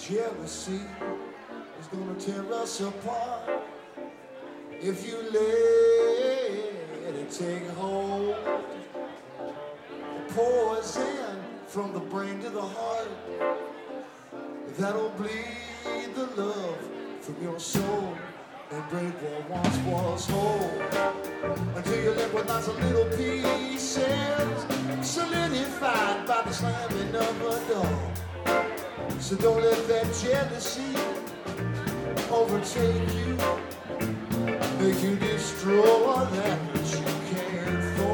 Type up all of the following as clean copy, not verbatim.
Jealousy is gonna tear us apart if you let it take hold. Poison from the brain to the heart that'll bleed the love from your soul and break what once was whole until you're left with lots of little pieces solidified by the slamming of a door. So don't let that jealousy overtake you, make you destroy that which you cared for.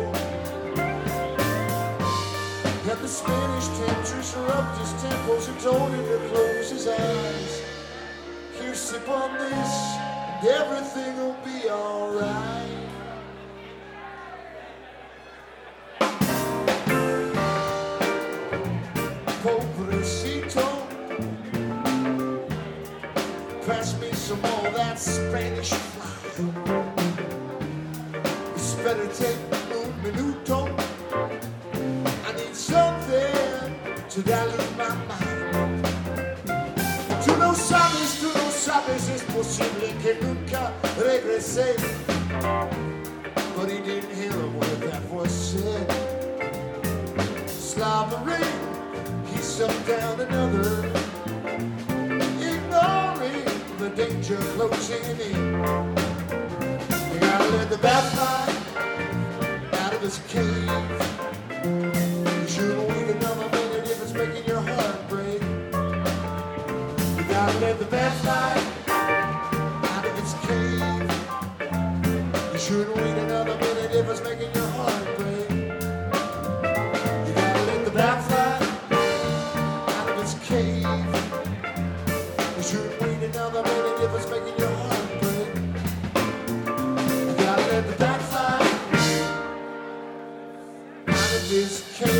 That the Spanish temptress rubbed his temples and told him to close his eyes. Here, sip on this, and everything will be alright. Pobrecito, pass me some more of that Spanish fly. It's better take un minuto. I need something to dilute my mind. Tú no sabes, es posible que nunca regrese. But he didn't hear a word that was said. Slobbering, he sucked down another, ignoring the danger closing in. You gotta let the bat fly out of his cave. You shouldn't wait another minute if it's making your heart break. You gotta let the bat fly out of its cave. You shouldn't wait another minute if it's making your heart break. You gotta let the bat fly out of its cave. You shouldn't wait another minute if it's making your heart break. You gotta let the bat fly out of this cave.